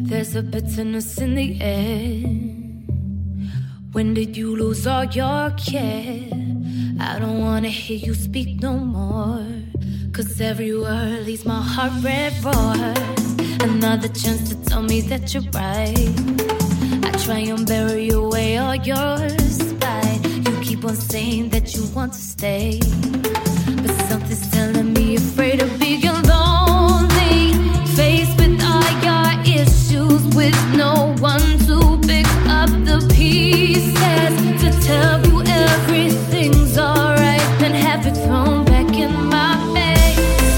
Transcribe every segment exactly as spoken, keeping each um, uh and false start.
There's a bitterness in the air. When did you lose all your care? I don't wanna hear you speak no more, 'cause every word leaves my heart red roars. Another chance to tell me that you're right. I try and bury away all your spite. You keep on saying that you want to stay, but something's telling me you're afraid of being lonely. Faced with all your issues, with no one to pick up the pieces, to tell you everything's alright, then have it thrown back in my face.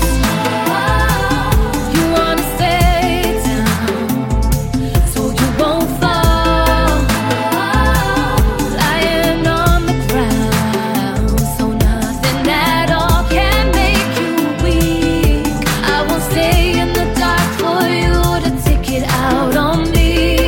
You wanna stay down so you won't fall, lying on the ground so nothing at all can make you weak. I won't stay in the dark for you to take it out on me.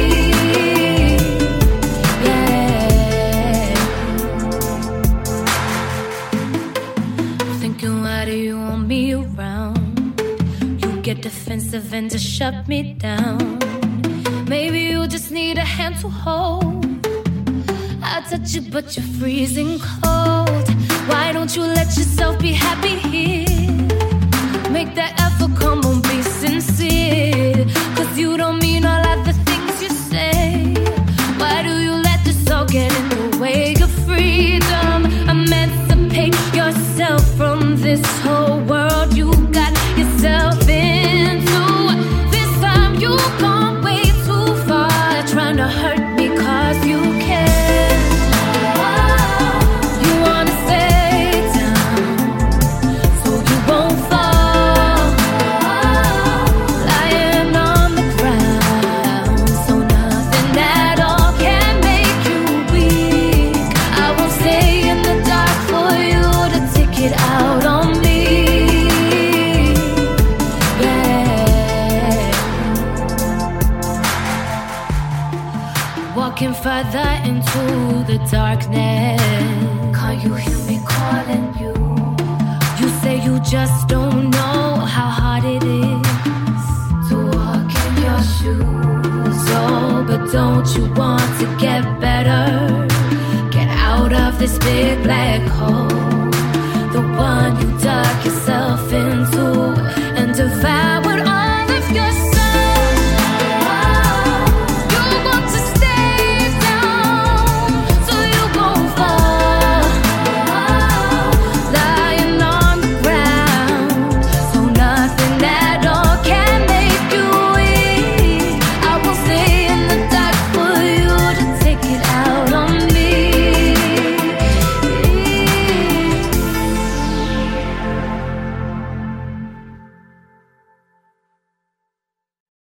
Defensive and to shut me down. Maybe you just need a hand to hold. I touch you but you're freezing cold. Why don't you let yourself be happy here? Make that effort, come on, be sincere, 'cause you don't mean all of the things you say. Why do you let this all get in the way of freedom? Emancipate yourself from this whole world you got yourself into. This time you've gone way too far, trying to hurt me 'cause you care. You wanna stay down so you won't fall, lying on the ground so nothing at all can make you weak. I won't stay in the dark for you to take it out on me. Walking further into the darkness. Can't you hear me calling you? You say you just don't know how hard it is to walk in your shoes. Oh, but don't you want to get better? Get out of this big black hole, the one you dug yourself into, and devour